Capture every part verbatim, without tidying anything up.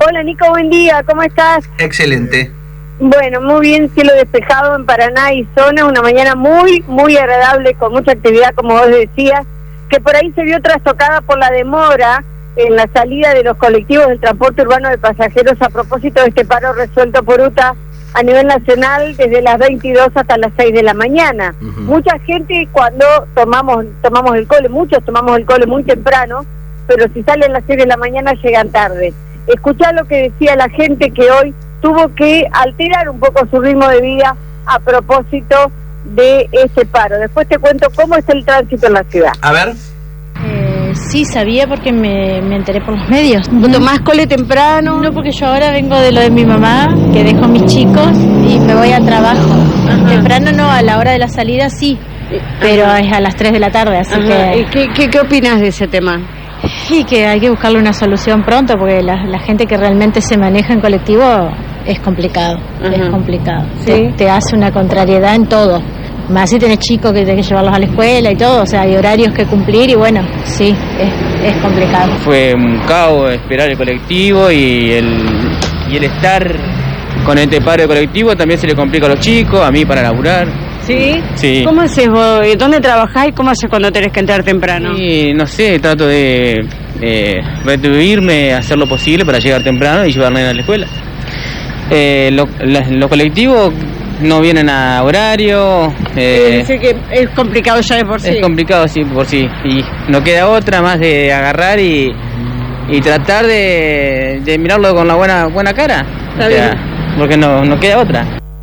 Hola Nico, buen día, ¿cómo estás? Excelente. Bueno, muy bien, cielo despejado en Paraná y zona, una mañana muy, muy agradable, con mucha actividad, como vos decías, que por ahí se vio trastocada por la demora en la salida de los colectivos del transporte urbano de pasajeros a propósito de este paro resuelto por U T A a nivel nacional desde las veintidós hasta las seis de la mañana. Uh-huh. Mucha gente cuando tomamos tomamos el cole, muchos tomamos el cole muy temprano, pero si salen a las seis de la mañana llegan tarde. Escuchá lo que decía la gente que hoy tuvo que alterar un poco su ritmo de vida a propósito de ese paro. Después te cuento cómo es el tránsito en la ciudad. A ver. Eh, sí, sabía porque me, me enteré por los medios. ¿Vos tomás cole temprano? No, porque yo ahora vengo de lo de mi mamá, que dejo a mis chicos y me voy a trabajo. Ajá. Temprano no, a la hora de la salida sí, pero Ajá. es a las tres de la tarde, así Ajá. que... ¿Y qué, qué, qué opinas de ese tema? Y que hay que buscarle una solución pronto, porque la, la gente que realmente se maneja en colectivo es complicado, Ajá. es complicado. ¿Sí? Te, te hace una contrariedad en todo. Más si tenés chicos que tenés que llevarlos a la escuela y todo, o sea, hay horarios que cumplir y bueno, sí, es, es complicado. Fue un caos esperar el colectivo y el, y el estar con este paro de colectivo también se le complica a los chicos, a mí para laburar. ¿Sí? Sí. ¿Cómo haces vos? ¿Dónde trabajás y cómo haces cuando tenés que entrar temprano? Sí, no sé, trato de eh, retribuirme, hacer lo posible para llegar temprano y llevarme a la escuela. Eh, lo, la, los colectivos no vienen a horario. Eh, es decir que es complicado ya de por sí. Es complicado, sí, por sí. Y no queda otra más de agarrar y, y tratar de, de mirarlo con la buena buena cara. Está o sea, bien. Porque no, no queda otra.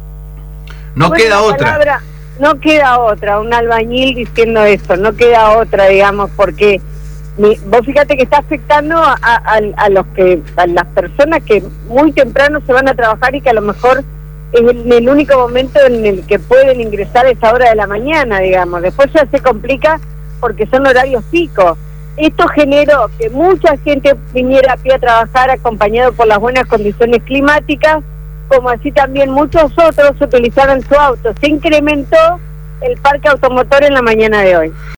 No bueno, queda otra. Palabra, no queda otra, un albañil diciendo eso, no queda otra, digamos, porque mi, vos fíjate que está afectando a, a, a los que a las personas que muy temprano se van a trabajar y que a lo mejor es el, el único momento en el que pueden ingresar a esa hora de la mañana, digamos. Después ya se complica porque son horarios picos. Esto generó que mucha gente viniera a pie a trabajar acompañado por las buenas condiciones climáticas, como así también muchos otros utilizaron su auto. Se incrementó el parque automotor en la mañana de hoy.